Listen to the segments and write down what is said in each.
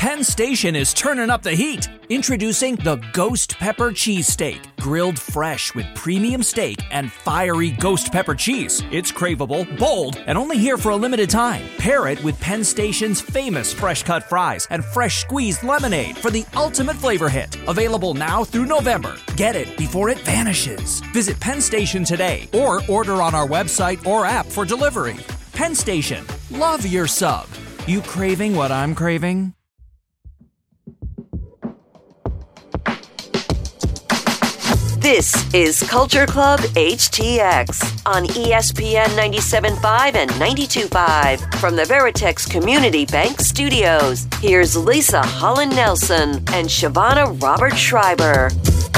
Penn Station is turning up the heat. Introducing the Ghost Pepper Cheesesteak. Grilled fresh with premium steak and fiery ghost pepper cheese. It's craveable, bold, and only here for a limited time. Pair it with Penn Station's famous fresh-cut fries and fresh squeezed lemonade for the ultimate flavor hit. Available now through November. Get it before it vanishes. Visit Penn Station today or order on our website or app for delivery. Penn Station. Love your sub. You craving what I'm craving? This is Culture Club HTX on ESPN 97.5 and 92.5 from the Veritex Community Bank Studios. Here's Lisa Holland-Nelson and Shavonna Roberts-Schreiber.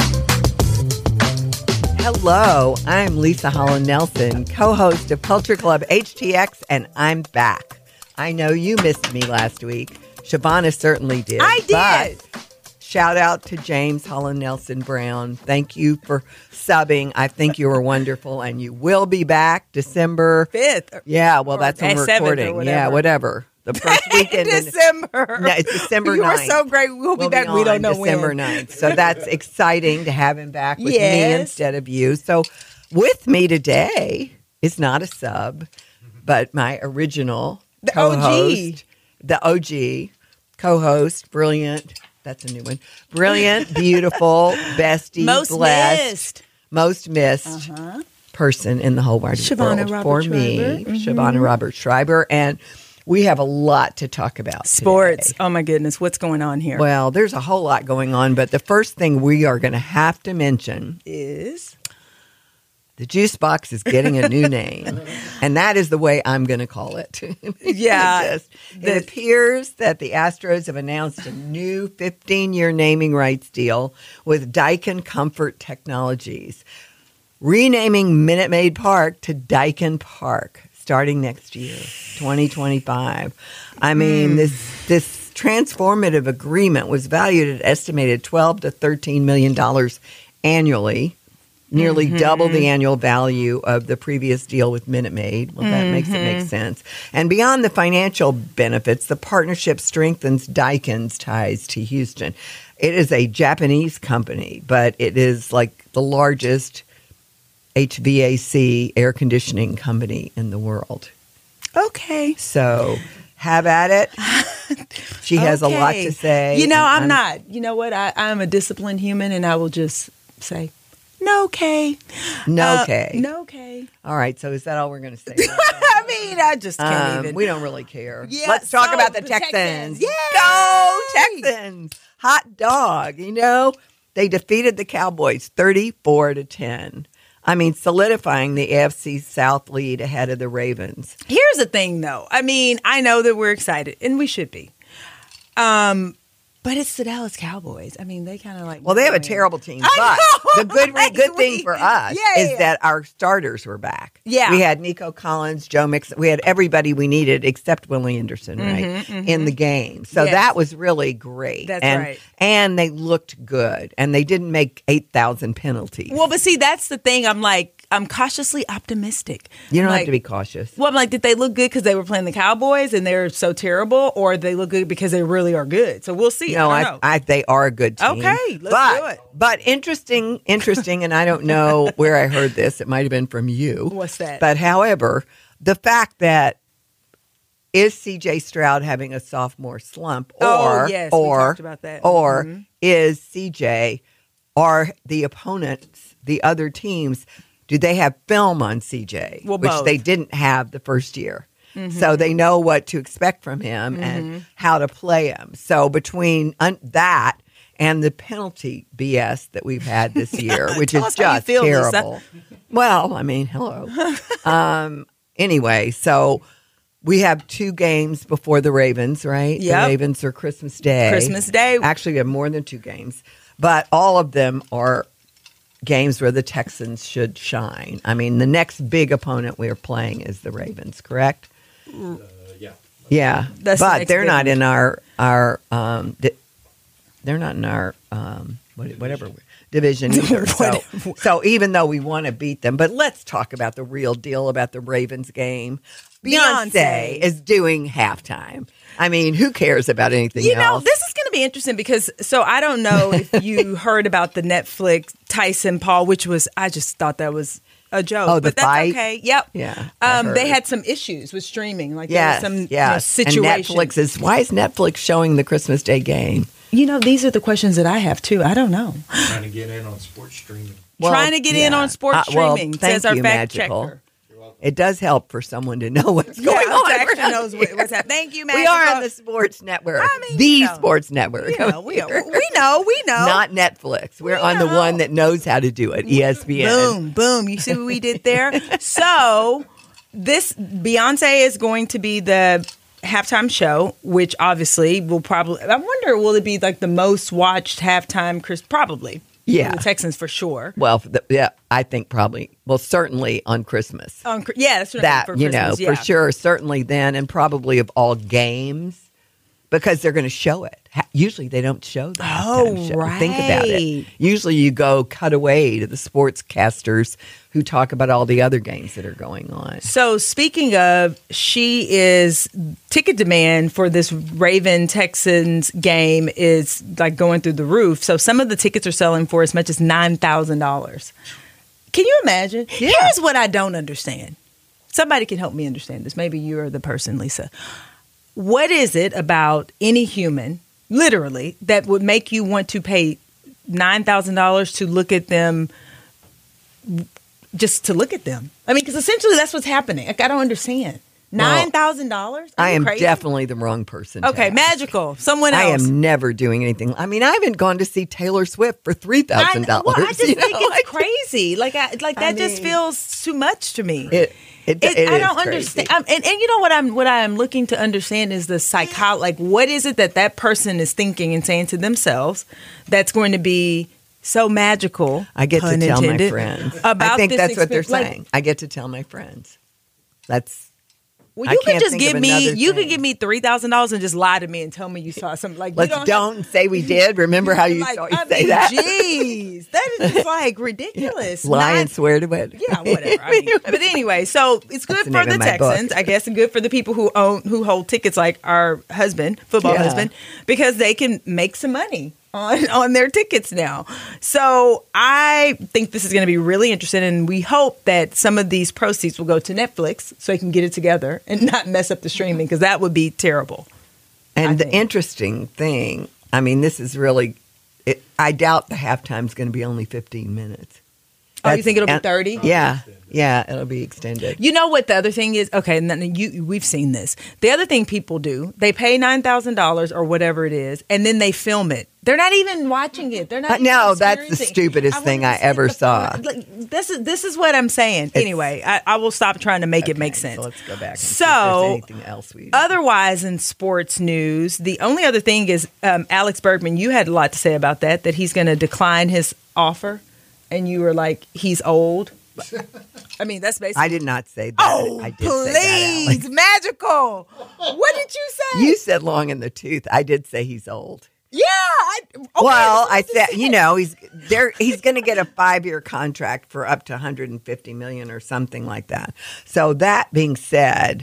Hello, I'm Lisa Holland-Nelson, co-host of Culture Club HTX, and I'm back. I know you missed me last week. Shavonna certainly did. I did. But shout out to James Holland-Nelson Brown. Thank you for subbing. I think you were wonderful, and you will be back December 5th. Yeah, well, that's when we're 7th recording. Yeah, whatever. The first weekend in December. No, it's December 9th. You are so great. We'll be back. We don't know December when. 9th. So that's exciting to have him back with me instead of you. So with me today is not a sub, but my original co-host. The OG co-host, brilliant. That's a new one. Brilliant, beautiful, bestie, blessed, most missed person in the whole wide world for me, Shavonna Roberts-Schreiber. And we have a lot to talk about Sports. today. Oh, my goodness. What's going on here? Well, there's a whole lot going on, but the first thing we are going to have to mention is the juice box is getting a new name, and that is the way I'm going to call it. Yeah. It appears that the Astros have announced a new 15-year naming rights deal with Daikin Comfort Technologies, renaming Minute Maid Park to Daikin Park starting next year, 2025. I mean, this transformative agreement was valued at estimated $12 to $13 million annually, nearly double the annual value of the previous deal with Minute Maid. Well, that makes it make sense. And beyond the financial benefits, the partnership strengthens Daikin's ties to Houston. It is a Japanese company, but it is like the largest HVAC air conditioning company in the world. okay. So have at it. She has a lot to say. You know, I'm not. You know what? I'm a disciplined human, and I will just say, no, okay. No, okay. No, okay. All right. So is that all we're going to say? I mean, I just can't even. We don't really care. Yeah, Let's talk so about the the Texans. Texans. Go Texans. Hot dog. You know, they defeated the Cowboys 34 to 10. I mean, solidifying the AFC South lead ahead of the Ravens. Here's the thing, though. I mean, I know that we're excited, and we should be. But it's the Dallas Cowboys. I mean, they kind of like. Well, they have a terrible team, but the good thing for us is that our starters were back. Yeah. We had Nico Collins, Joe Mixon. We had everybody we needed except Willie Anderson, right, in the game. So that was really great. That's right. And they looked good, and they didn't make 8,000 penalties. Well, but see, that's the thing. I'm cautiously optimistic. You don't have to be cautious. Well, I'm like, did they look good because they were playing the Cowboys and they're so terrible, or they look good because they really are good? So we'll see. No, they are a good team. Okay, let's do it. But interesting, and I don't know where I heard this. It might have been from you. What's that? But however, the fact that is C.J. Stroud having a sophomore slump, we talked about that. Or is C.J. or the opponents, the other teams, do they have film on C.J., well, which both. they didn't have the first year? So they know what to expect from him and how to play him. So between that and the penalty BS that we've had this year, which is just terrible. Well, I mean, hello. Anyway, so we have 2 games before the Ravens, right? Yep. The Ravens are Christmas Day. Actually, we have more than 2 games. But all of them are games where the Texans should shine. I mean, the next big opponent we are playing is the Ravens, correct? Yeah. But they're not in our they're not in our whatever division either. So even though we want to beat them, but let's talk about the real deal about the Ravens game. Beyonce is doing halftime. I mean, who cares about anything else? You know, this is going to be interesting because, so I don't know if you heard about the Netflix Tyson Paul, which was, I just thought that was a joke. Oh, the but that's fight? okay. Yep. Yeah. They had some issues with streaming. Like Yes, there was some yes. situation. And why is Netflix showing the Christmas Day game? You know, these are the questions that I have too. I don't know. Trying to get in on sports streaming. Trying to get in on sports streaming, thank says our you, fact Magical. checker. It does help for someone to know what's going on. Actually knows what's happening. Thank you, Magical. We are on the Sports Network. I mean, the you know. Sports Network. We know. We know. Not Netflix. We're on the one that knows how to do it, ESPN. Boom, boom. You see what we did there? So this Beyonce is going to be the halftime show, which obviously will probably, I wonder, will it be like the most watched halftime? Probably. Yeah. The Texans for sure. Well, yeah, I think probably. Well, certainly on Christmas. Yeah, that's right. That, for Christmas, for sure. Certainly then, and probably of all games, because they're going to show it. Usually they don't show the halftime show. Right. Think about it. Usually you go cut away to the sportscasters who talk about all the other games that are going on. So speaking of, ticket demand for this Raven Texans game is like going through the roof. So some of the tickets are selling for as much as $9,000. Can you imagine? Yeah. Here's what I don't understand. Somebody can help me understand this. Maybe you're the person, Lisa. What is it about any human, literally, that would make you want to pay $9,000 to look at them, just to look at them? I mean, because essentially that's what's happening. Like, I don't understand. $9,000? I am crazy? definitely the wrong person. Okay, Magical. Someone else. I am never doing anything. I mean, I haven't gone to see Taylor Swift for $3,000. Well, I just think it's crazy. That just feels too much to me. It I don't crazy. understand. And you know what I'm looking to understand is the psychology. Like, what is it that person is thinking and saying to themselves that's going to be so magical? I get to tell my intended, friends. About I think this that's what they're experience. saying. I get to tell my friends. Well, I you could can't just think give of me. another You could thing. give me $3,000 and just lie to me and tell me you saw something. Like, Don't say we did. Remember how you say that? Jeez, that is just like ridiculous. Lie and swear to it. Yeah, whatever. I mean, but anyway, so it's good That's the for name the of my book. Texans, I guess, and good for the people who hold tickets, like our football husband, because they can make some money on their tickets now. So I think this is going to be really interesting, and we hope that some of these proceeds will go to Netflix so they can get it together and not mess up the streaming, because that would be terrible. And the interesting thing, I mean, this is really, I doubt the halftime's going to be only 15 minutes. You think it'll be 30? Yeah, it'll be extended. You know what the other thing is? Okay, and then we've seen this. The other thing people do, they pay $9,000 or whatever it is, and then they film it. They're not even watching it. They're not. No, even that's the experiencing. stupidest thing I ever saw. This is what I'm saying. Anyway, I will stop trying to make it make sense. So let's go back and see So, if there's anything else otherwise in sports news, the only other thing is Alex Bergman. You had a lot to say about that he's going to decline his offer, and you were like, he's old. I mean, that's basically. I did not say that. Oh, I did please, say that, Alex. Magical. What did you say? You said long in the tooth. I did say he's old. Yeah. I said, he's going to get a 5-year contract for up to $150 million or something like that. So that being said,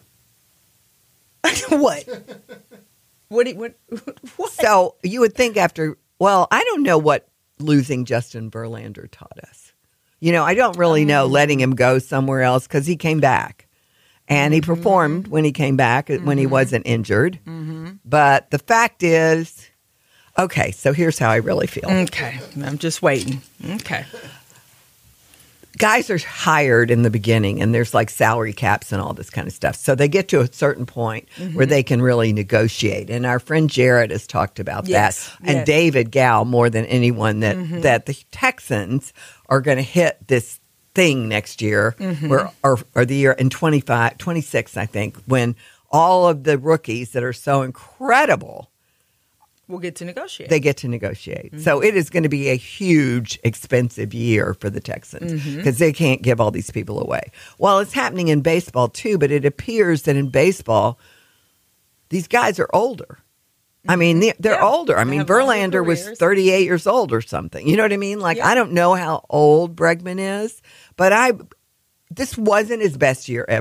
What? What? so you would think I don't know what losing Justin Verlander taught us. I don't really know letting him go somewhere else, because he came back. And he performed when he came back, when he wasn't injured. Mm-hmm. But the fact is, okay, so here's how I really feel. Okay, I'm just waiting. Okay. Guys are hired in the beginning, and there's like salary caps and all this kind of stuff. So they get to a certain point where they can really negotiate. And our friend Jared has talked about that. And David Gow, more than anyone, that the Texans are going to hit this thing next year, or the year in 26, I think, when all of the rookies that are so incredible We'll get to negotiate. They get to negotiate. So it is going to be a huge, expensive year for the Texans, because they can't give all these people away. Well, it's happening in baseball too, but it appears that in baseball, these guys are older. I mean, they're older. I mean, Verlander was 38 years old or something. You know what I mean? Like, I don't know how old Bregman is, but this wasn't his best year ever.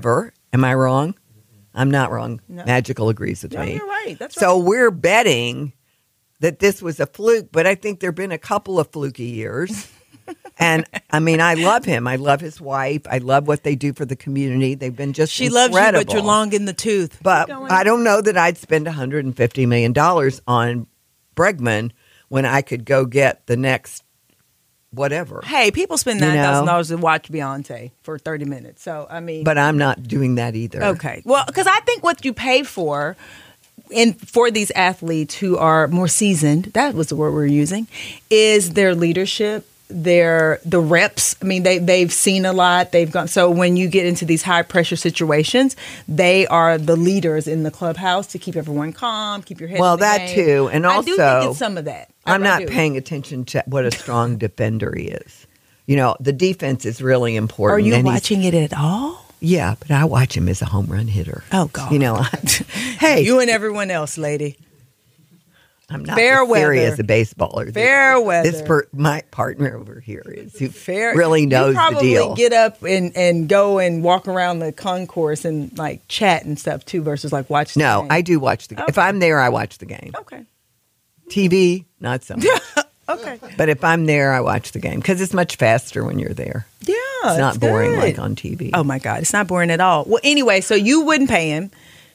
Am I wrong? I'm not wrong. No. Magical agrees with No, me. you're right. That's So right. we're betting that this was a fluke, but I think there have been a couple of fluky years. And I mean, I love him. I love his wife. I love what they do for the community. They've been just She loves incredible. you, but you're long in the tooth. But Keep going. I don't know that I'd spend $150 million on Bregman when I could go get the next whatever. Hey, people spend You know? $9,000 to watch Beyonce for 30 minutes. So, I mean. But I'm not doing that either. Okay. Well, because I think what you pay for for these athletes who are more seasoned, that was the word we were using, is their leadership, the reps. I mean, they've seen a lot. They've gone. So when you get into these high pressure situations, they are the leaders in the clubhouse to keep everyone calm, keep your head. Well, in the that game. too. And I do think also, it's some of that. I'm I not do. paying attention to what a strong defender he is. You know, the defense is really important. Are you and he's- watching it at all? Yeah, but I watch him as a home run hitter. Oh, God. You know, hey, You and everyone else, lady. I'm not fair as serious weather. a baseballer. Fair weather. My partner over here is who Fair. really knows you probably the deal. get up and go and walk around the concourse and like chat and stuff too, versus like watch. The No, game. I do watch the game. If Okay. I'm there, I watch the game. Okay. TV, not so much. Okay. But if I'm there, I watch the game because it's much faster when you're there. Yeah. It's not boring good. like on TV. Oh my God, it's not boring at all. Well, anyway, so you wouldn't pay him,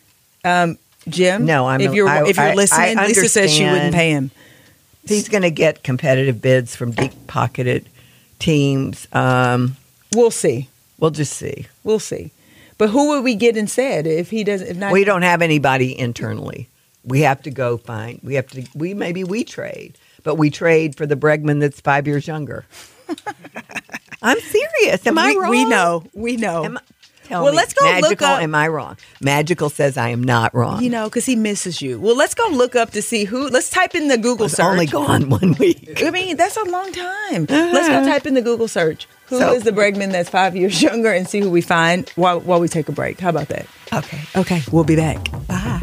Jim? No, if you're listening, I Lisa says she wouldn't understand. pay him. He's going to get competitive bids from deep-pocketed teams. We'll see. We'll just see. We'll see. But who would we get instead if he doesn't? If not, We don't have anybody internally. We have to go find. Maybe we trade, but we trade for the Bregman that's 5 years younger. I'm serious. Am I wrong? We know. Tell Well, me. let's go look Magical, up- am I wrong? Magical says I am not wrong. You know, because he misses you. Well, let's go look up to see who. Let's type in the Google it's search. only gone 1 week. I mean, that's a long time. Let's go type in the Google search. Who is So- the Bregman that's 5 years younger and see who we find while we take a break. How about that? Okay. Okay, we'll be back. Bye.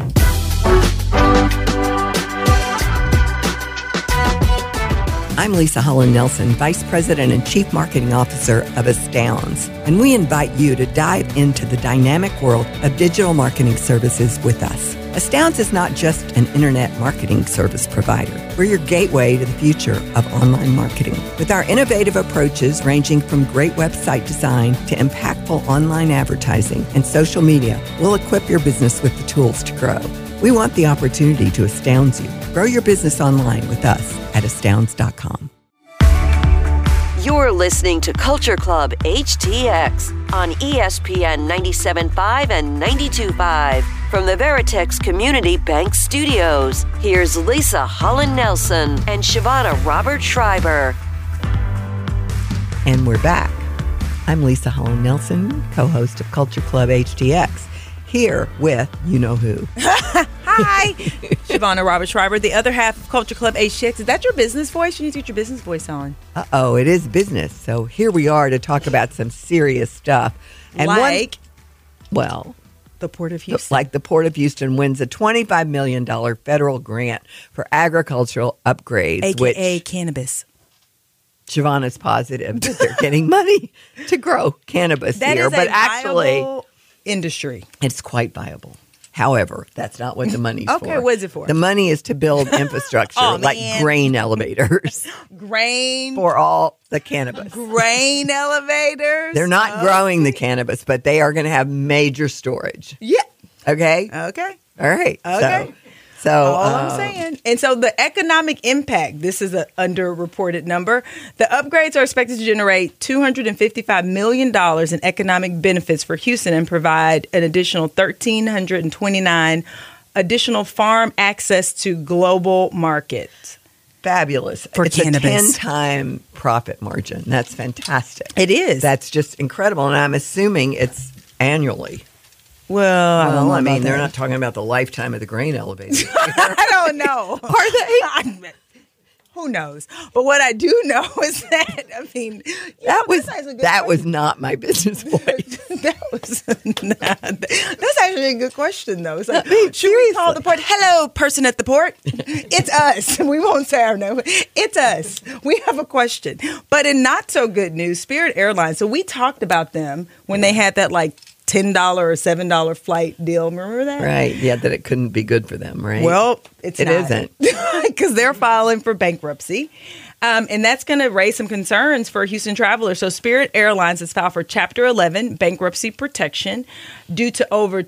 I'm Lisa Holland Nelson, Vice President and Chief Marketing Officer of Astounds, and we invite you to dive into the dynamic world of digital marketing services with us. Astounds is not just an internet marketing service provider. We're your gateway to the future of online marketing. With our innovative approaches ranging from great website design to impactful online advertising and social media, we'll equip your business with the tools to grow. We want the opportunity to astound you. Grow your business online with us at astounds.com. You're listening to Culture Club HTX on ESPN 97.5 and 92.5 from the Veritex Community Bank Studios. Here's Lisa Holland Nelson and Shavonna Robert Schreiber. And we're back. I'm Lisa Holland Nelson, co-host of Culture Club HTX, here with you-know-who. Hi, Shavonna Robert Schreiber, the other half of Culture Club HTX. Is that your business voice? You need to get your business voice on. Uh-oh, it is business. So here we are to talk about some serious stuff. And Like well, the Port of Houston. like the Port of Houston wins a $25 million federal grant for agricultural upgrades, AKA which cannabis. Shavonna's positive that they're getting money to grow cannabis That here. is But a actually, viable industry. it's quite viable. However, that's not what the money's for. Okay, what is it for? The money is to build infrastructure Oh, like man. grain elevators Grain for all the cannabis. grain elevators. They're not growing the cannabis, but they are going to have major storage. Yeah. Okay? Okay. All right. Okay. So All I'm saying. And so the economic impact, this is an underreported number. The upgrades are expected to generate $255 million in economic benefits for Houston and provide an additional 1,329 additional farm access to global markets. fabulous. For it's cannabis. a 10-time profit margin. That's fantastic. It is. That's just incredible. And I'm assuming it's annually. well, I don't know. Well, I mean, about they're that. not talking about the lifetime of the grain elevator. I don't know. Are they? Who knows? But what I do know is that, I mean, That was not my business voice. That's actually a good question, though. It's like, I mean, should we call seriously. the port? Hello, person at the port. It's us. We won't say our name. It's us. We have a question. But in not so good news, Spirit Airlines. So we talked about them when they had that like $10 or $7 flight deal. Remember that? Right. Yeah, that it couldn't be good for them, right? Well, it isn't. Because they're filing for bankruptcy. And that's going to raise some concerns for Houston travelers. So Spirit Airlines has filed for Chapter 11 bankruptcy protection due to over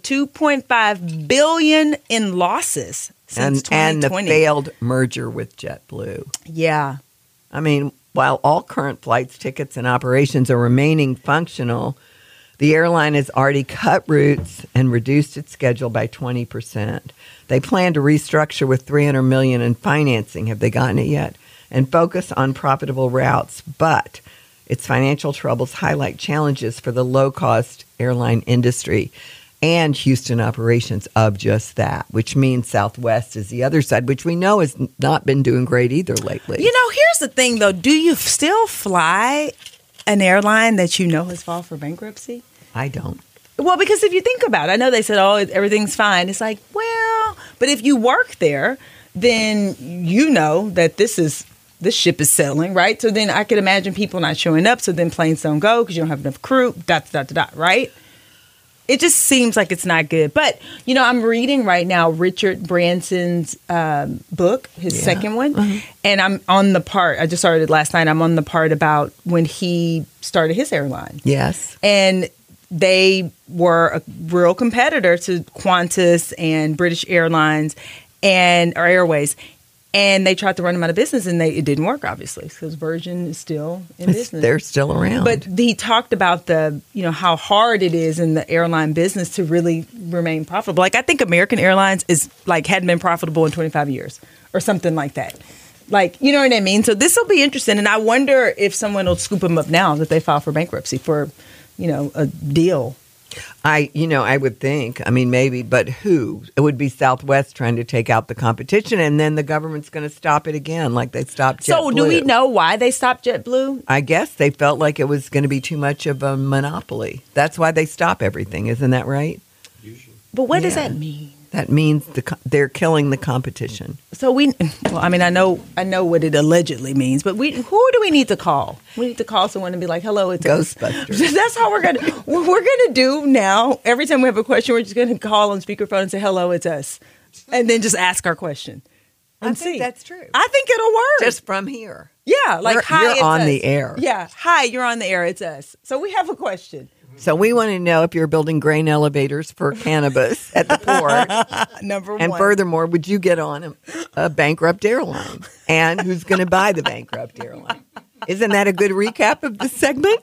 $2.5 billion in losses since 2020. And the failed merger with JetBlue. Yeah. I mean, while all current flights, tickets, and operations are remaining functional, the airline has already cut routes and reduced its schedule by 20%. They plan to restructure with $300 million in financing. Have they gotten it yet? And focus on profitable routes. But its financial troubles highlight challenges for the low-cost airline industry and Houston operations of just that, which means Southwest is the other side, which we know has not been doing great either lately. You know, here's the thing, though. Do you still fly an airline that you know has filed for bankruptcy? I don't. Well, because if you think about it, I know they said, oh, everything's fine. It's like, well, but if you work there, then you know that this ship is sailing, right? So then I could imagine people not showing up, so then planes don't go because you don't have enough crew, right? It just seems like it's not good. But, you know, I'm reading right now Richard Branson's book, his second one, and I'm on the part, I just started it last night, I'm on the part about when he started his airline. Yes. And they were a real competitor to Qantas and British Airlines or Airways. And they tried to run them out of business, and it didn't work, obviously, because Virgin is still in business. They're still around. But he talked about how hard it is in the airline business to really remain profitable. Like, I think American Airlines hadn't been profitable in 25 years or something like that. Like, you know what I mean? So this will be interesting, and I wonder if someone will scoop them up now that they file for bankruptcy for, a deal. I would think. I mean, maybe, but who? It would be Southwest trying to take out the competition, and then the government's going to stop it again, like they stopped JetBlue. So do we know why they stopped JetBlue? I guess they felt like it was going to be too much of a monopoly. That's why they stop everything. Isn't that right? Usually. But what does that mean? That means they're killing the competition. So I know what it allegedly means, but who do we need to call? We need to call someone and be like, "Hello, it's Ghostbusters." That's how we're gonna do now. Every time we have a question, we're just gonna call on speakerphone and say, "Hello, it's us," and then just ask our question. I think that's true. I think it'll work Just from here. Yeah, like hi, you're it's on us. the air. Yeah, hi, you're on the air. It's us. So we have a question. So we want to know if you're building grain elevators for cannabis at the port. Number one. And furthermore, would you get on a bankrupt airline? And who's going to buy the bankrupt airline? Isn't that a good recap of the segment?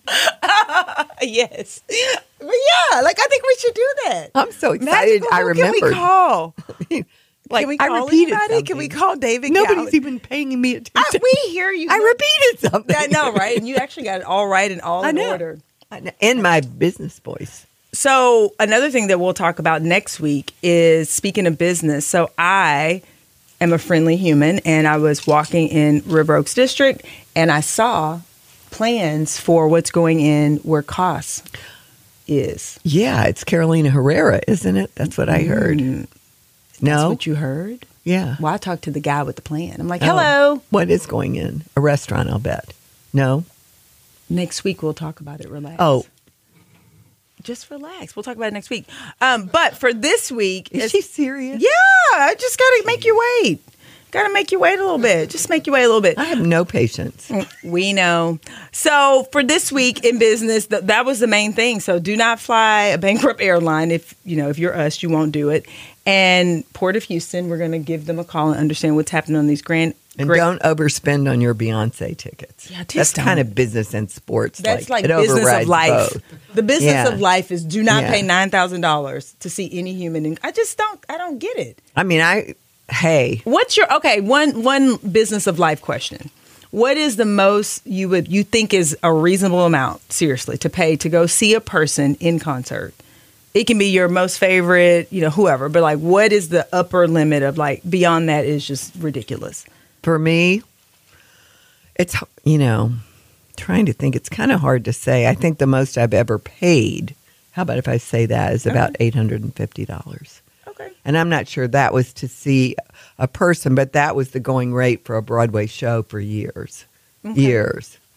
Yes. But yeah, I think we should do that. I'm so excited. Magical, I remember. Can we call? Can we call anybody? Can we call David Nobody's Gallup? even paying me attention. We hear you. I repeated something. I know, right? And you actually got it all right and all in order. In my business voice. So another thing that we'll talk about next week is, speaking of business, so I am a friendly human, and I was walking in River Oaks District, and I saw plans for what's going in where COS is. Yeah, it's Carolina Herrera, isn't it? That's what I heard. No? That's what you heard? Yeah. Well, I talked to the guy with the plan. I'm like, hello. What is going in? A restaurant, I'll bet. No? Next week, we'll talk about it. Relax. Oh. Just relax. We'll talk about it next week. But for this week... Is she serious? Yeah. I just got to make you wait. Got to make you wait a little bit. Just make you wait a little bit. I have no patience. We know. So for this week in business, that was the main thing. So do not fly a bankrupt airline. If you're us, you won't do it. And Port of Houston, we're going to give them a call and understand what's happening on these And don't overspend on your Beyonce tickets. Yeah, that's kind of business and sports. That's like it business overrides of life. both. The business of life is do not pay Yeah. $9,000 to see any human. And I don't get it. I mean, What's your one business of life question? What is the most you think is a reasonable amount, seriously, to pay to go see a person in concert? It can be your most favorite, whoever, but what is the upper limit of beyond that is just ridiculous? For me, it's, trying to think, it's kind of hard to say. I think the most I've ever paid, how about if I say that, is about $850. Okay. And I'm not sure that was to see a person, but that was the going rate for a Broadway show for years. Okay. Years.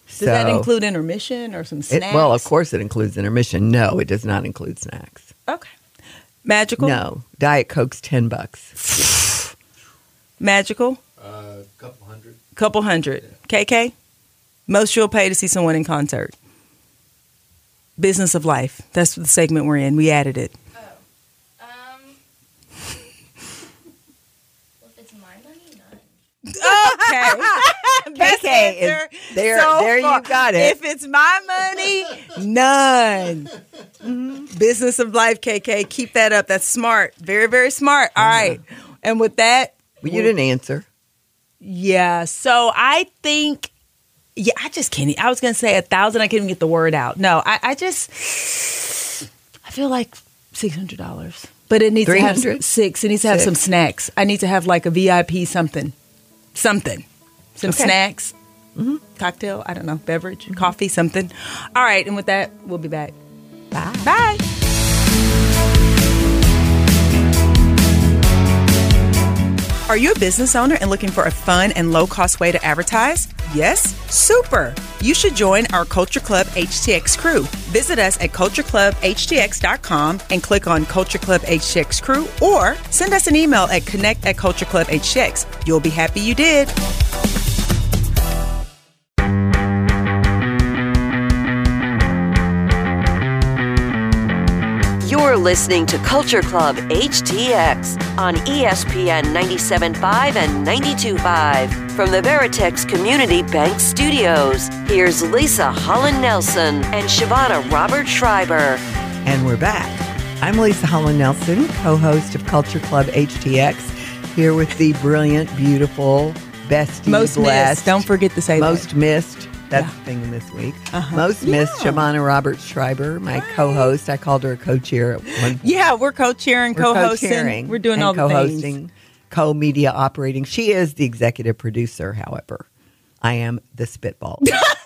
Does that include intermission or some snacks? Well, of course it includes intermission. No, it does not include snacks. Okay. Magical? No. Diet Coke's $10. Magical? Couple hundred. Couple hundred. KK? Most you'll pay to see someone in concert. Business of Life. That's the segment we're in. We added it. Well, if it's my money, none. Okay. Best answer. There so you far. got it. If it's my money, none. Business of Life, KK. Keep that up. That's smart. Very, very smart. All right. And with that. Well, you didn't answer. Yeah. So I think, I just can't. I was going to say 1,000. I can't even get the word out. No, I feel like $600. But it needs to have $300? six. It needs to have some snacks. I need to have like a VIP something. Some snacks. Cocktail, I don't know, beverage, coffee, something. All right, and with that, we'll be back. Bye. Bye. Are you a business owner and looking for a fun and low-cost way to advertise? Yes? Super! You should join our Culture Club HTX crew. Visit us at cultureclubhtx.com and click on Culture Club HTX crew, or send us an email at connect@cultureclubhtx. You'll be happy you did. You're listening to Culture Club HTX on ESPN 97.5 and 92.5 from the Veritex Community Bank Studios. Here's Lisa Holland-Nelson and Shavonna Robert-Schreiber. And we're back. I'm Lisa Holland-Nelson, co-host of Culture Club HTX, here with the brilliant, beautiful, bestie, Most blessed. missed. Don't forget to say Most that. missed. That's the thing this week. Most missed, Shavonna Robert-Schreiber, my co-host. I called her a co-chair at one. Yeah, we're co-chairing, We're co-hosting. co-chairing We're doing and all the co-hosting, things. co-media operating. She is the executive producer, however. I am the spitball.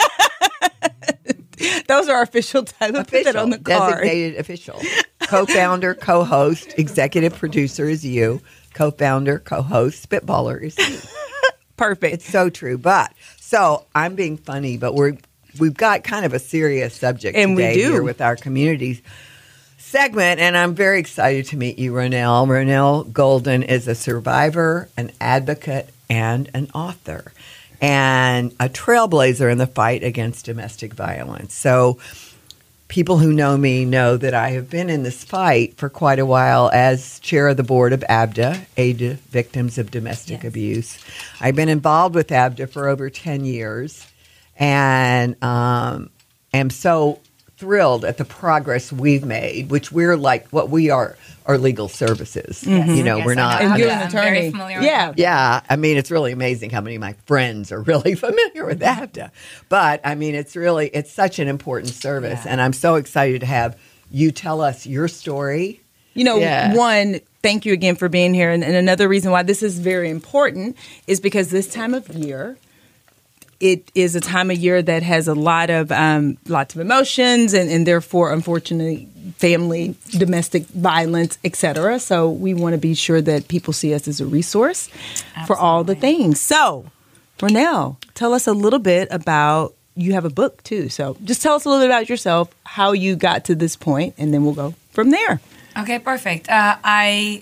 Those are our official titles. Put that on the card. Designated official. Co-founder, co-host, executive producer is you. Co-founder, co-host, spitballer is me. Perfect. It's so true. So I'm being funny, but we've got kind of a serious subject And we today do. here with our communities segment, and I'm very excited to meet you, Ronell. Ronell Golden is a survivor, an advocate, and an author, and a trailblazer in the fight against domestic violence. So people who know me know that I have been in this fight for quite a while as chair of the board of ABDA, Aid to Victims of Domestic Abuse. I've been involved with ABDA for over 10 years and am so thrilled at the progress we've made, which we're like what we are legal services. You know, Yes, we're I not. know. And you're Yeah, an I'm very attorney. familiar with Yeah. that. Yeah, I mean, it's really amazing how many of my friends are really familiar with ABDA. But, I mean, it's such an important service. Yeah. And I'm so excited to have you tell us your story. You know, Yeah. one, thank you again for being here. And another reason why this is very important is because this time of year, it is a time of year that has a lot of lots of emotions and therefore, unfortunately, family, domestic violence, etc. So we want to be sure that people see us as a resource for all the things. So, Ronell, tell us a little bit about, you have a book too. So just tell us a little bit about yourself, how you got to this point, and then we'll go from there. Okay, perfect. Not a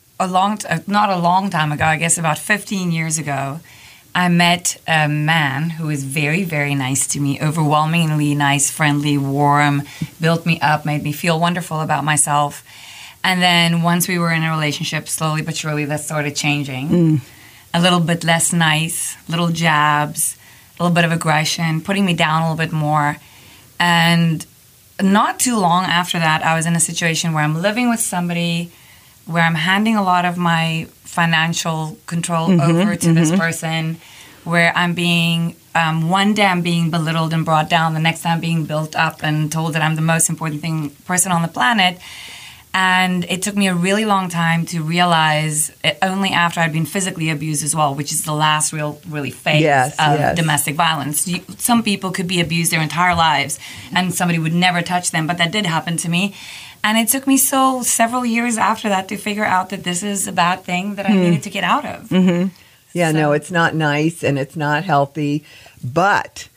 long time ago, I guess about 15 years ago, I met a man who was very, very nice to me, overwhelmingly nice, friendly, warm, built me up, made me feel wonderful about myself. And then once we were in a relationship, slowly but surely that started changing. A little bit less nice, little jabs, a little bit of aggression, putting me down a little bit more. And not too long after that, I was in a situation where I'm living with somebody, where I'm handing a lot of my financial control over to this person, where I'm being, one day I'm being belittled and brought down, the next day I'm being built up and told that I'm the most important person on the planet. And it took me a really long time to realize it only after I'd been physically abused as well, which is the last really phase of domestic violence. Some people could be abused their entire lives and somebody would never touch them, but that did happen to me. And it took me several years after that to figure out that this is a bad thing that I needed to get out of. Yeah, no, it's not nice and it's not healthy. But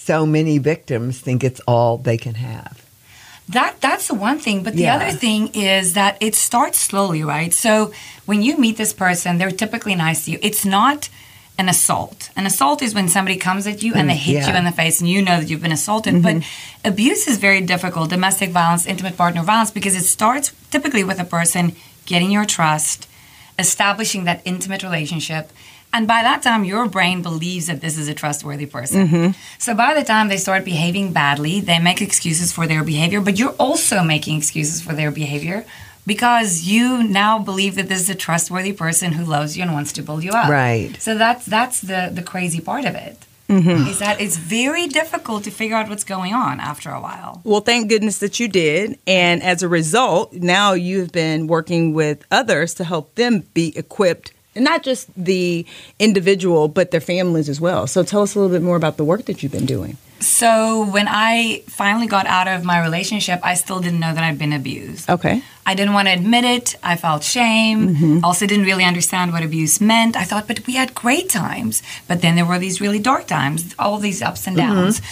so many victims think it's all they can have. That's the one thing. But the Yeah. other thing is that it starts slowly, right? So when you meet this person, they're typically nice to you. It's not an assault. An assault is when somebody comes at you and they hit you in the face and you know that you've been assaulted. But abuse is very difficult, domestic violence, intimate partner violence, because it starts typically with a person getting your trust, establishing that intimate relationship. And by that time, your brain believes that this is a trustworthy person. So by the time they start behaving badly, they make excuses for their behavior, but you're also making excuses for their behavior because you now believe that this is a trustworthy person who loves you and wants to build you up. Right. So that's the crazy part of it. Is that it's very difficult to figure out what's going on after a while. Well, thank goodness that you did. And as a result, now you've been working with others to help them be equipped, and not just the individual, but their families as well. So tell us a little bit more about the work that you've been doing. So when I finally got out of my relationship, I still didn't know that I'd been abused. Okay. I didn't want to admit it. I felt shame. Also didn't really understand what abuse meant. I thought, but we had great times. But then there were these really dark times, all these ups and downs.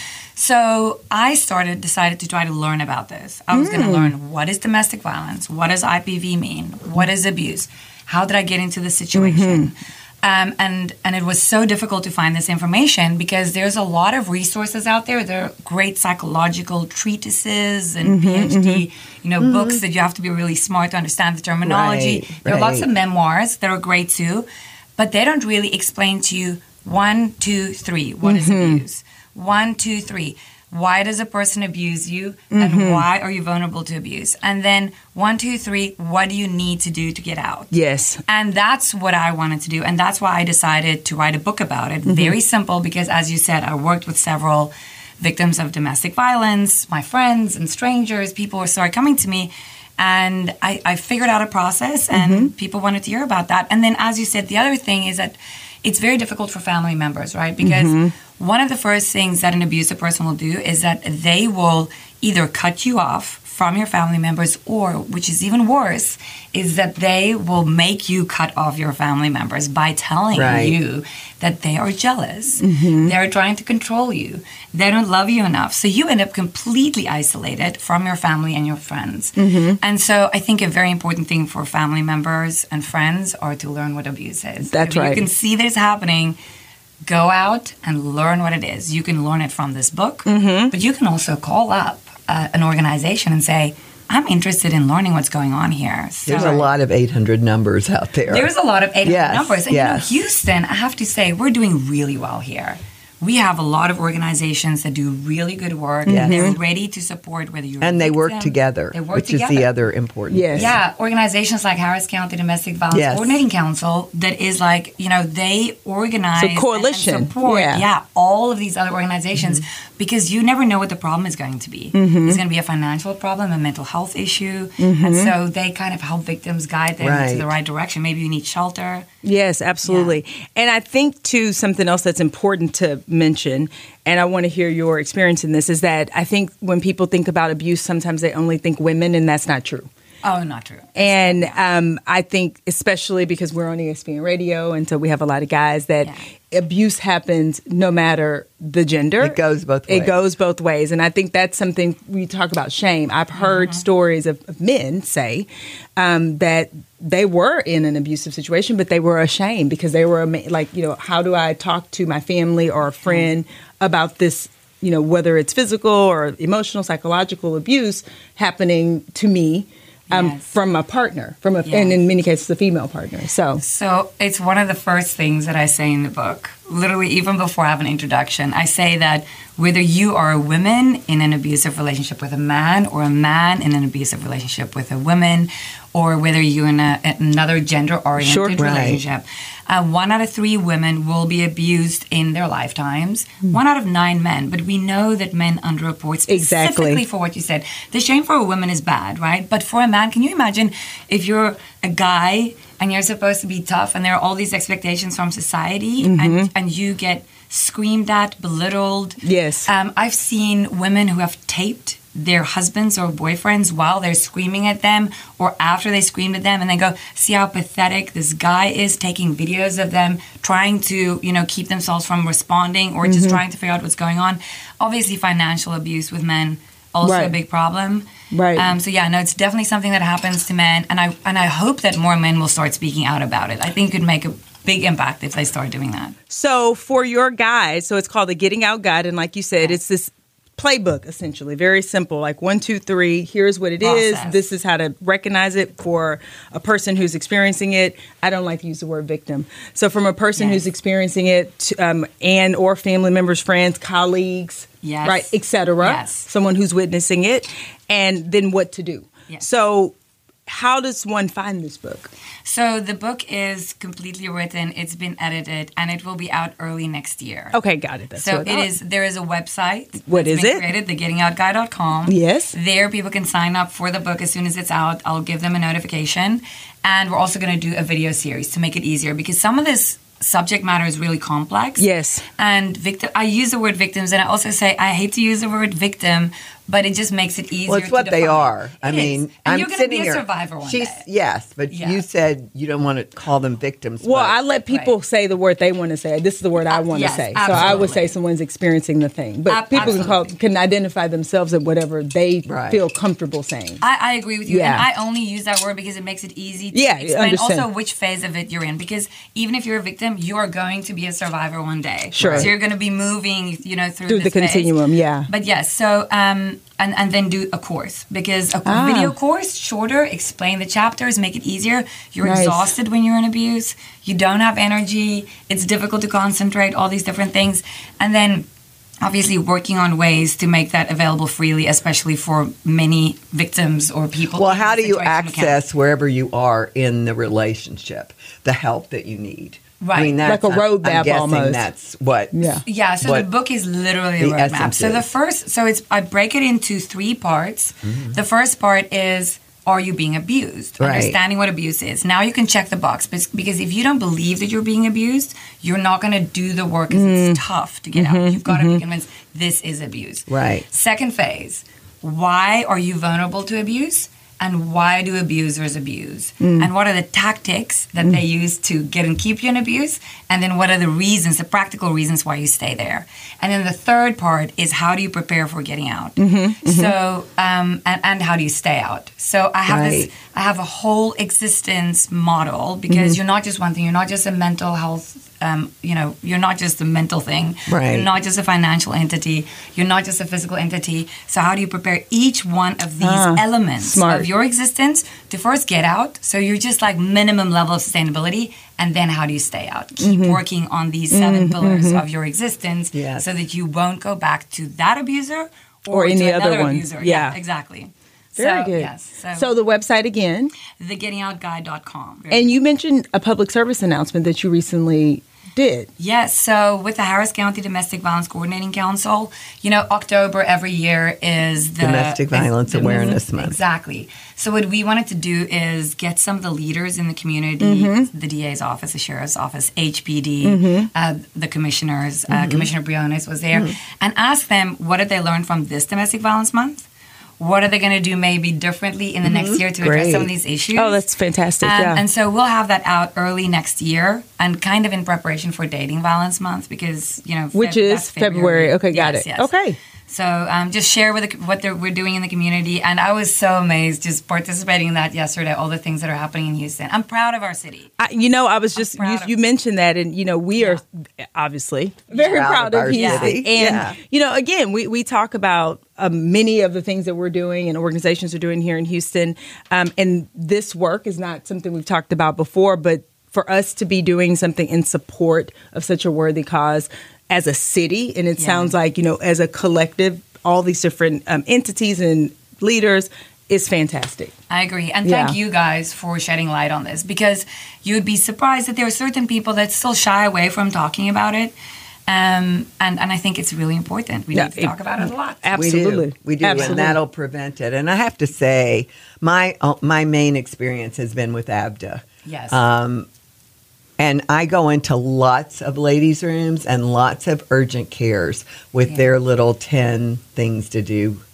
So I decided to try to learn about this. I was going to learn, what is domestic violence? What does IPV mean? What is abuse? How did I get into the situation? And it was so difficult to find this information because there's a lot of resources out there. There are great psychological treatises and PhD, books that you have to be really smart to understand the terminology. There are lots of memoirs that are great too, but they don't really explain to you 1, 2, 3 what is abuse. 1, 2, 3. Why does a person abuse you, and why are you vulnerable to abuse? And then 1, 2, 3, what do you need to do to get out? Yes. And that's what I wanted to do, and that's why I decided to write a book about it. Very simple, because as you said, I worked with several victims of domestic violence, my friends and strangers. People started coming to me, and I figured out a process, and people wanted to hear about that. And then, as you said, the other thing is that it's very difficult for family members, right? Because one of the first things that an abusive person will do is that they will either cut you off from your family members, or, which is even worse, is that they will make you cut off your family members by telling you that they are jealous. They're trying to control you. They don't love you enough. So you end up completely isolated from your family and your friends. And so I think a very important thing for family members and friends are to learn what abuse is. That's if right. you can see this happening, go out and learn what it is. You can learn it from this book, but you can also call up an organization and say, I'm interested in learning what's going on here. So There's a lot of 800 numbers out there. there's a lot of 800 Yes, numbers. And yes. Houston, I have to say, we're doing really well here. We have a lot of organizations that do really good work. Yes. They're ready to support whether you're and a they work victim. together, They work which together. is the other important Yes. thing. Yeah, organizations like Harris County Domestic Violence Yes. Coordinating Council that is like, they organize It's a coalition. and support Yeah. all of these other organizations because you never know what the problem is going to be. It's going to be a financial problem, a mental health issue. And so they kind of help victims guide them Right. to the right direction. Maybe you need shelter. Yes, absolutely. And I think, too, something else that's important to mention, and I want to hear your experience in this, is that I think when people think about abuse, sometimes they only think women, and that's not true. Oh, not true. And I think, especially because we're on ESPN Radio, and so we have a lot of guys, that abuse happens no matter the gender. It goes both ways. It goes both ways. And I think that's something we talk about shame. I've heard stories of men say that they were in an abusive situation, but they were ashamed because they were like, how do I talk to my family or a friend about this, whether it's physical or emotional, psychological abuse happening to me. From a partner, and in many cases, a female partner. So it's one of the first things that I say in the book. Literally, even before I have an introduction, I say that whether you are a woman in an abusive relationship with a man, or a man in an abusive relationship with a woman, or whether you're in another gender-oriented relationship, 1 out of 3 women will be abused in their lifetimes. 1 out of 9 men. But we know that men underreport specifically for what you said. The shame for a woman is bad, right? But for a man, can you imagine if you're a guy and you're supposed to be tough and there are all these expectations from society and you get screamed at, belittled? Yes. I've seen women who have taped their husbands or boyfriends while they're screaming at them or after they screamed at them, and then go, see how pathetic this guy is, taking videos of them trying to, keep themselves from responding or just trying to figure out what's going on. Obviously, financial abuse with men, also a big problem. Right. So it's definitely something that happens to men, and I hope that more men will start speaking out about it. I think it could make a big impact if they start doing that. So for your guide, so it's called the Getting Out Guide, and like you said, it's this playbook, essentially, very simple, like 1, 2, 3, here's what it is. This is how to recognize it for a person who's experiencing it. I don't like to use the word victim. So from a person who's experiencing it, and or family members, friends, colleagues, right, etc. Someone who's witnessing it, and then what to do. So how does one find this book? So the book is completely written. It's been edited, and it will be out early next year. Okay, got it. That's so there is a website. What is it? Created, thegettingoutguide.com. Yes. There, people can sign up for the book as soon as it's out. I'll give them a notification, and we're also going to do a video series to make it easier because some of this subject matter is really complex. Yes. And I use the word victims, and I also say I hate to use the word victim, but it just makes it easier. Well, it's what to they define. are. I mean, and I'm you're going to sitting be here. a survivor one day. Yes, but you said you don't want to call them victims. Well, I let people say the word they want to say. This is the word I want to say. Absolutely. So I would say someone's experiencing the thing. But people can identify themselves at whatever they feel comfortable saying. I agree with you. And I only use that word because it makes it easy to explain also which phase of it you're in. Because even if you're a victim, you are going to be a survivor one day. Sure. So you're going to be moving, through the continuum, But yes, so and then do a course because a video course, shorter, explain the chapters, make it easier. You're exhausted when you're in abuse. You don't have energy. It's difficult to concentrate, all these different things. And then obviously working on ways to make that available freely, especially for many victims or people. Well, how do you access wherever you are in the relationship, the help that you need? Right. I mean, that's like a roadmap almost. That's what. Yeah. So the book is literally a roadmap. So I break it into 3 parts. Mm-hmm. The first part is, are you being abused? Right. Understanding what abuse is. Now you can check the box because if you don't believe that you're being abused, you're not going to do the work because it's tough to get out. You've got to be convinced this is abuse. Right. Second phase, why are you vulnerable to abuse? And why do abusers abuse? And what are the tactics that they use to get and keep you in abuse? And then what are the reasons, the practical reasons why you stay there? And then the third part is how do you prepare for getting out? So, and how do you stay out? So I have a whole existence model because you're not just one thing. You're not just a mental health you're not just a mental thing. Right. You're not just a financial entity. You're not just a physical entity. So how do you prepare each one of these elements of your existence to first get out? So you're just like minimum level of sustainability. And then how do you stay out? Keep working on these 7 pillars of your existence so that you won't go back to that abuser or any to other one. abuser. Yeah, exactly. Very good. Yes. So the website again? thegettingoutguide.com. And you mentioned a public service announcement that you recently did. Yes. So with the Harris County Domestic Violence Coordinating Council, October every year is the Domestic Violence Awareness Month. Exactly. So what we wanted to do is get some of the leaders in the community, the DA's office, the sheriff's office, HPD, the commissioners, Commissioner Briones was there, and ask them what did they learn from this Domestic Violence Month? What are they going to do maybe differently in the next year to address some of these issues? Oh, that's fantastic. And so we'll have that out early next year and kind of in preparation for Dating Violence Month because, which is February. Okay, got it. Yes. Okay. So just share what we're doing in the community. And I was so amazed just participating in that yesterday, all the things that are happening in Houston. I'm proud of our city. I was just, you mentioned that, and, we are obviously very proud of Houston. City. And, again, we talk about many of the things that we're doing and organizations are doing here in Houston. And this work is not something we've talked about before, but for us to be doing something in support of such a worthy cause as a city, and it sounds like, as a collective, all these different entities and leaders is fantastic. I agree. And thank you guys for shedding light on this because you'd be surprised that there are certain people that still shy away from talking about it. And I think it's really important. We need to talk about it a lot. Absolutely. We do. Absolutely. And that'll prevent it. And I have to say, my main experience has been with ABDA. Yes. And I go into lots of ladies' rooms and lots of urgent cares with their little 10 things to do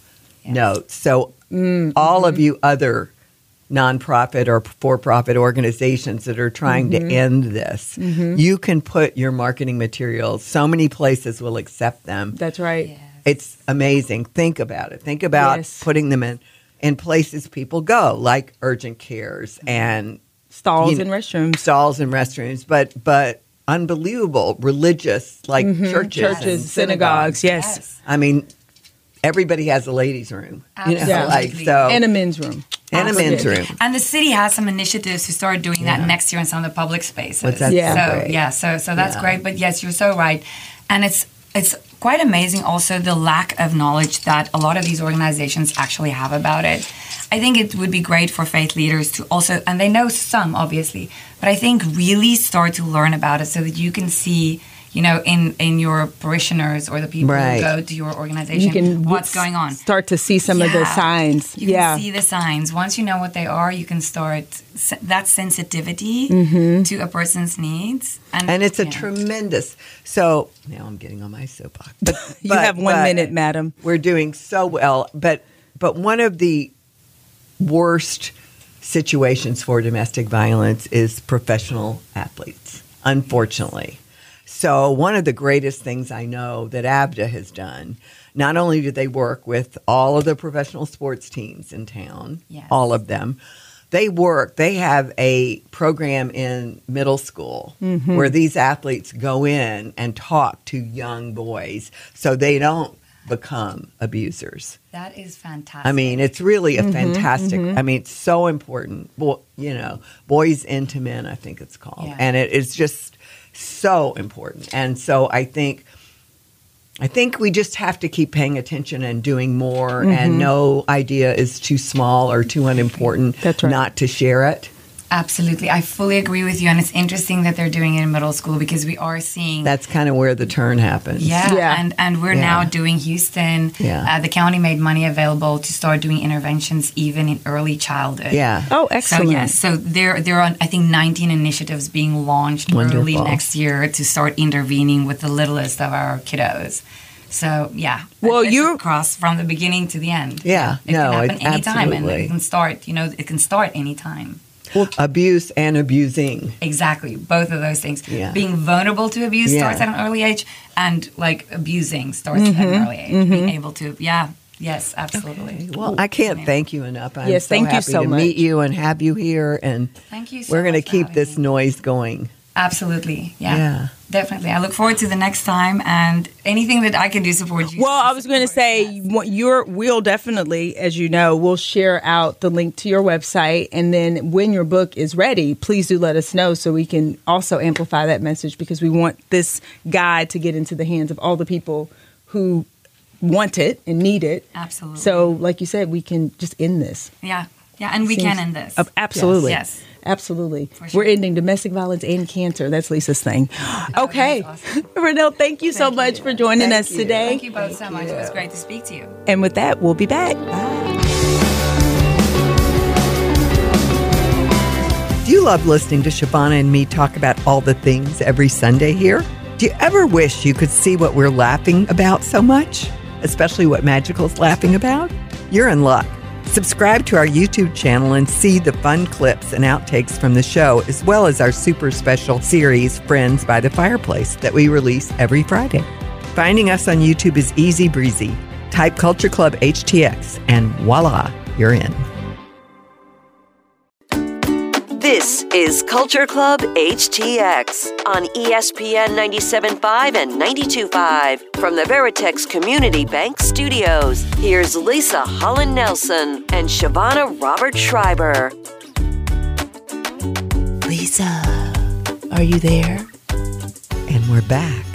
notes. So all of you other nonprofit or for-profit organizations that are trying to end this, you can put your marketing materials. So many places will accept them. That's right. Yes. It's amazing. Think about it. Think about putting them in places people go, like urgent cares and Stalls and restrooms. But unbelievable religious, like churches, and synagogues. Yes. I mean, everybody has a ladies' room, Absolutely. And a men's room. And a men's room. And the city has some initiatives to start doing that next year in some of the public spaces. What's that? So that's great. But yes, you're so right. And it's quite amazing also the lack of knowledge that a lot of these organizations actually have about it. I think it would be great for faith leaders to also, and they know some obviously, but I think really start to learn about it so that you can see, in your parishioners or the people who go to your organization, what's going on. Start to see some of the signs. You can see the signs. Once you know what they are, you can start that sensitivity to a person's needs. And it's a tremendous. So now I'm getting on my soapbox. You have 1 minute, madam. We're doing so well. But one of the worst situations for domestic violence is professional athletes, unfortunately. So one of the greatest things I know that ABDA has done, not only do they work with all of the professional sports teams in town, all of them, they have a program in middle school where these athletes go in and talk to young boys so they don't become abusers. That is fantastic. I mean, it's really a fantastic, I mean, it's so important. Boys into Men, I think it's called. Yeah. And it is just so important. And so I think we just have to keep paying attention and doing more, and no idea is too small or too unimportant not to share it. Absolutely. I fully agree with you. And it's interesting that they're doing it in middle school because we are seeing... That's kind of where the turn happens. Yeah. And we're now doing Houston. Yeah. The county made money available to start doing interventions even in early childhood. Yeah. Oh, excellent. So, yes. So there are, I think, 19 initiatives being launched early next year to start intervening with the littlest of our kiddos. So, you're across from the beginning to the end. Yeah. It can happen anytime. And it can start anytime. Abuse and abusing. Exactly. Both of those things. Yeah. Being vulnerable to abuse starts at an early age, and abusing starts at an early age. Being able to, yes, absolutely. Okay. Well, I can't thank you enough. I'm thank you so happy to much. meet you and have you here. And thank you so we're going to much for keep having this me. noise going. Absolutely. Yeah. Definitely. I look forward to the next time, and anything that I can do to support you. Well, I was going to say, we'll definitely, as you know, we'll share out the link to your website. And then when your book is ready, please do let us know so we can also amplify that message, because we want this guide to get into the hands of all the people who want it and need it. Absolutely. So, like you said, we can just end this. Yeah, and we can end this. Absolutely. Yes. Absolutely. Sure. We're ending domestic violence and cancer. That's Lisa's thing. Okay. Awesome. Renelle, thank you so much for joining us today. Thank you both so much. It was great to speak to you. And with that, we'll be back. Do you love listening to Shavonna and me talk about all the things every Sunday here? Do you ever wish you could see what we're laughing about so much? Especially what Magical's laughing about? You're in luck. Subscribe to our YouTube channel and see the fun clips and outtakes from the show, as well as our super special series, Friends by the Fireplace, that we release every Friday. Finding us on YouTube is easy breezy. Type Culture Club HTX and voila, you're in. This is Culture Club HTX on ESPN 97.5 and 92.5 from the Veritex Community Bank Studios. Here's Lisa Holland Nelson and Shavonna Robert Schreiber. Lisa, are you there? And we're back.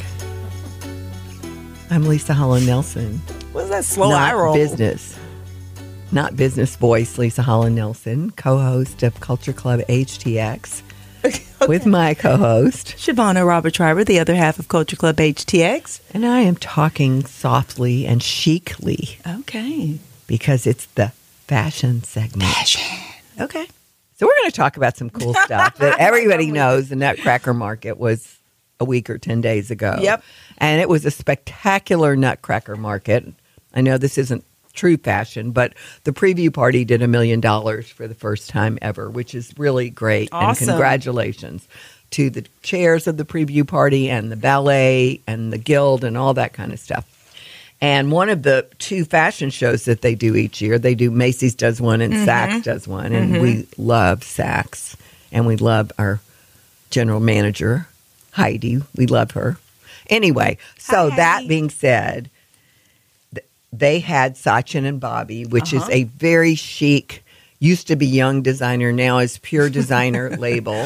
I'm Lisa Holland Nelson. What's that slow eye roll? Not business voice, Lisa Holland Nelson, co-host of Culture Club HTX, with my co-host, Shavonna Robert Schreiber, the other half of Culture Club HTX. And I am talking softly and chicly. Okay. Because it's the fashion segment. Okay. So we're going to talk about some cool stuff that everybody knows. The Nutcracker Market was a week or 10 days ago. Yep. And it was a spectacular Nutcracker Market. I know this isn't true fashion, but the preview party did $1 million for the first time ever, which is really great. Awesome. And congratulations to the chairs of the preview party and the ballet and the guild and all that kind of stuff. And one of the 2 fashion shows that they do each year, they do Macy's does one and Saks does one. And we love Saks. And we love our general manager, Heidi. We love her. Anyway, so that being said, they had Sachin and Bobby, which is a very chic, used to be Young Designer, now is Pure Designer label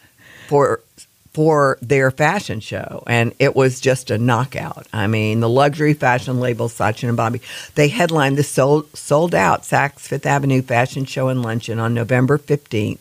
for their fashion show. And it was just a knockout. I mean, the luxury fashion label, Sachin and Bobby, they headlined the sold out Saks Fifth Avenue Fashion Show and Luncheon on November 15th.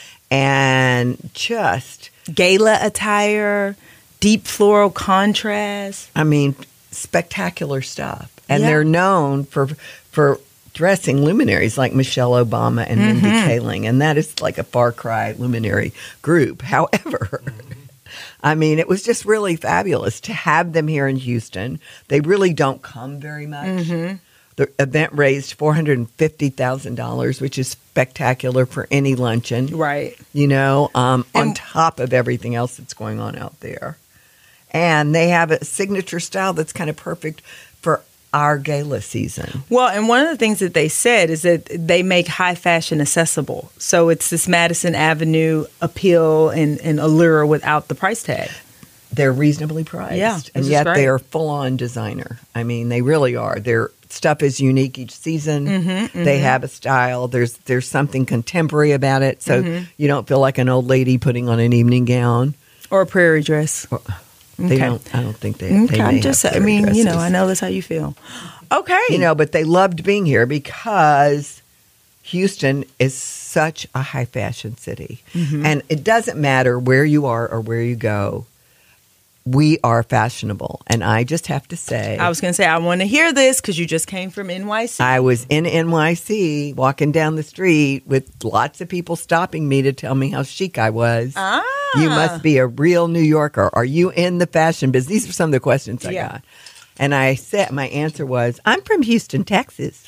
And just Gala attire, deep floral contrast. I mean, spectacular stuff. And Yeah. they're known for dressing luminaries like Michelle Obama and Mindy Kaling. And that is like a far cry luminary group. However, I mean, it was just really fabulous to have them here in Houston. They really don't come very much. The event raised $450,000, which is spectacular for any luncheon. Right. You know, on top of everything else that's going on out there. And they have a signature style that's kind of perfect for our gala season. Well, and one of the things that they said is that they make high fashion accessible. So it's this Madison Avenue appeal and allure without the price tag. They're reasonably priced. Yeah, and which is yet great. they are full-on designer. I mean, they really are. Their stuff is unique each season. They have a style. There's something contemporary about it, so you don't feel like an old lady putting on an evening gown. Or a prairie dress. They Okay. don't. I don't think they. Okay, They may I'm just, have I mean, prairie you know, dresses. I know that's how you feel. Okay. You know, but they loved being here because Houston is such a high fashion city. And it doesn't matter where you are or where you go. We are fashionable. And I just have to say, I was going to say, I want to hear this because you just came from NYC. I was in NYC walking down the street with lots of people stopping me to tell me how chic I was. You must be a real New Yorker. Are you in the fashion business? These are some of the questions I got. And I said, my answer was, I'm from Houston, Texas.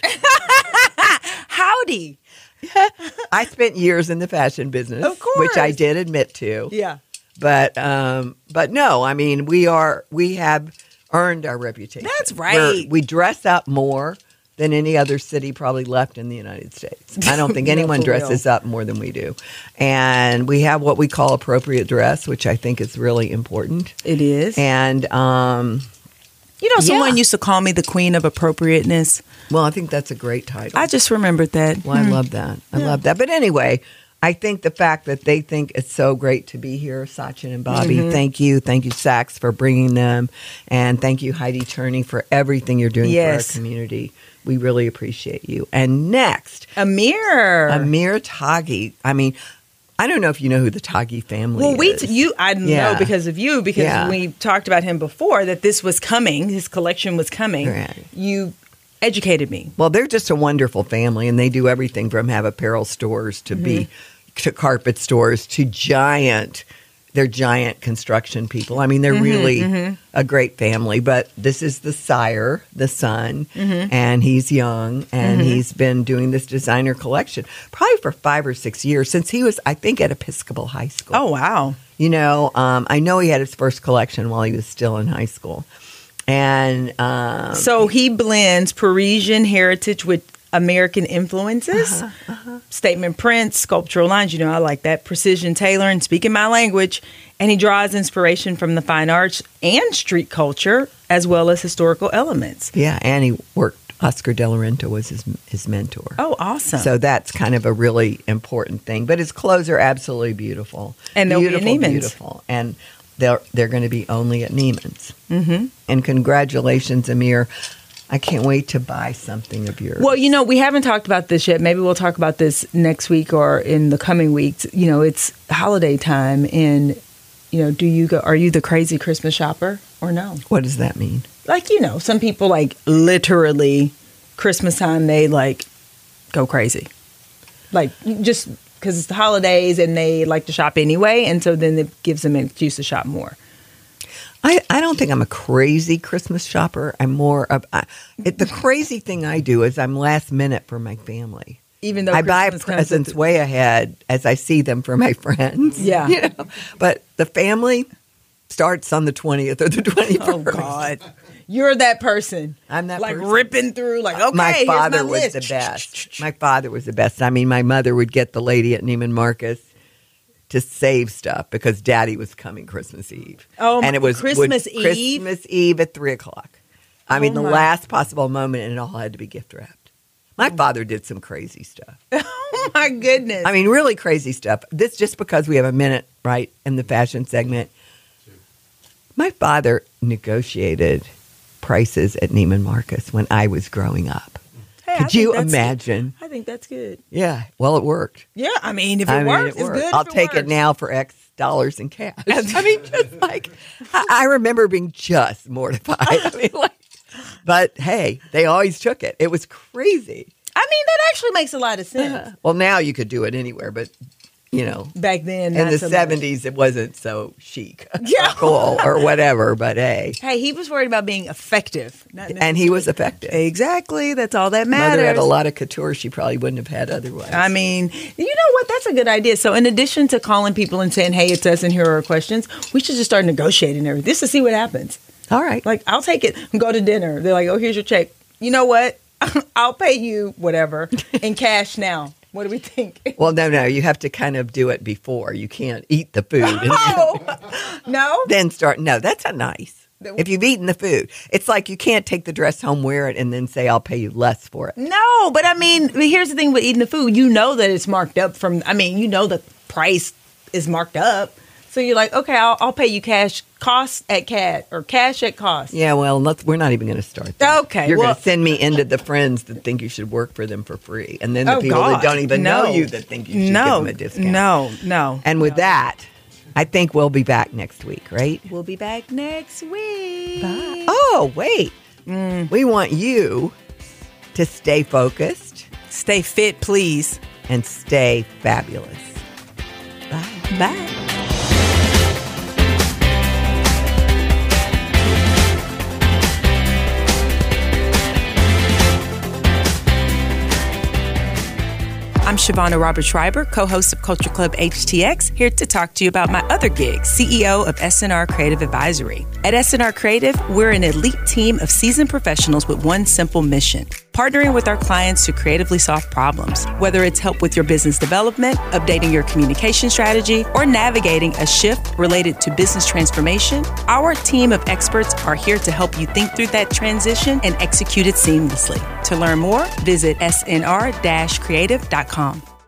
Howdy. I spent years in the fashion business, Of course. which I did admit to. Yeah. But no, I mean, we have earned our reputation. That's right. We dress up more than any other city probably left in the United States. I don't think No, anyone for dresses up more than we do. And we have what we call appropriate dress, which I think is really important. It is. And, you know, someone yeah. used to call me the queen of appropriateness. well, I think that's a great title. I just remembered that. Well, I love that. I love that. But anyway, I think the fact that they think it's so great to be here, Sachin and Bobby, thank you. Thank you, Saks, for bringing them. And thank you, Heidi Turney, for everything you're doing Yes. for our community. We really appreciate you. And next, Amir Taghi. I mean, I don't know if you know who the Taghi family Well, is. I Yeah. know because of you, because Yeah. we talked about him before, that this was coming, his collection was coming. Right. You educated me. Well, they're just a wonderful family, and they do everything from have apparel stores to to carpet stores to they're giant construction people. I mean, they're really a great family. But this is the sire, the son, and he's young, and he's been doing this designer collection probably for 5 or 6 years since he was, I think, at Episcopal High School. Oh, wow. You know, I know he had his first collection while he was still in high school. And So he blends Parisian heritage with American influences, statement prints, sculptural lines. You know, I like that. Precision tailoring, speaking my language. And he draws inspiration from the fine arts and street culture, as well as historical elements. yeah, and he worked, Oscar De La Renta was his mentor. Oh, awesome. So that's kind of a really important thing. But his clothes are absolutely beautiful. And they'll be at beautiful, Neiman's. beautiful. And they're going to be only at Neiman's. Mm-hmm. And congratulations, Amir. I can't wait to buy something of yours. Well, you know, we haven't talked about this yet. Maybe we'll talk about this next week or in the coming weeks. You know, it's holiday time, and you know, are you the crazy Christmas shopper or no? What does that mean? Like, you know, some people like literally Christmas time they like go crazy, like just because it's the holidays and they like to shop anyway, and so then it gives them an excuse to shop more. I don't think I'm a crazy Christmas shopper. I'm more of the crazy thing I do is I'm last minute for my family. Even though I buy Christmas presents way ahead as I see them for my friends. Yeah. You know? But the family starts on the 20th or the 21st. Oh, God. You're that person. I'm that like person. ripping through, like, okay, my father here's my was list. the best. My father was the best. I mean, my mother would get the lady at Neiman Marcus to save stuff because Daddy was coming Christmas Eve. Oh, and it was Christmas Eve? Christmas Eve at 3:00. I mean, the my. last possible moment, and it all had to be gift wrapped. My father did some crazy stuff. Oh, my goodness. I mean, really crazy stuff. This just because we have a minute, right, in the fashion segment. My father negotiated prices at Neiman Marcus when I was growing up. Hey, I Could think you that's imagine? good. I think that's good. Yeah, well, it worked. Yeah, I mean, if it works, it's good. I'll if take it works. now for X dollars in cash. I mean, just like, I remember being just mortified. I mean, like, but hey, they always took it. It was crazy. I mean, that actually makes a lot of sense. Well, now you could do it anywhere, but, you know, Back then, in not the so much. 70s, it wasn't so chic Yeah. or cool or whatever, but hey. Hey, he was worried about being effective. not And he was effective. Exactly. That's all that Mother matters. had a lot of couture she probably wouldn't have had otherwise. I mean, you know what? That's a good idea. So, in addition to calling people and saying, hey, it's us and here are our questions, we should just start negotiating everything just to see what happens. All right. Like, I'll take it and go to dinner. They're like, oh, here's your check. You know what? I'll pay you whatever in cash now. What do we think? Well, no, you have to kind of do it before. You can't eat the food. And Oh, no? then start. No, that's not nice. If you've eaten the food, it's like you can't take the dress home, wear it, and then say, I'll pay you less for it. No, but I mean, here's the thing with eating the food. You know that it's marked up from, I mean, you know the price is marked up. So you're like, okay, I'll pay you cash cost at CAT or cash at cost. Yeah, well, we're not even going to start that. Okay, You're well- going to send me into the friends that think you should work for them for free. And then the Oh, people God. that don't even know No. you that think you should give No, them a discount. no. And with that, I think we'll be back next week, right? We'll be back next week. Bye. Oh, wait. We want you to stay focused Stay fit, please. and stay fabulous. Bye. Bye. I'm Shavonna Roberts-Schreiber, co-host of Culture Club HTX, here to talk to you about my other gig, CEO of SNR Creative Advisory. At SNR Creative, we're an elite team of seasoned professionals with one simple mission: partnering with our clients to creatively solve problems. Whether it's help with your business development, updating your communication strategy, or navigating a shift related to business transformation, our team of experts are here to help you think through that transition and execute it seamlessly. To learn more, visit snr-creative.com.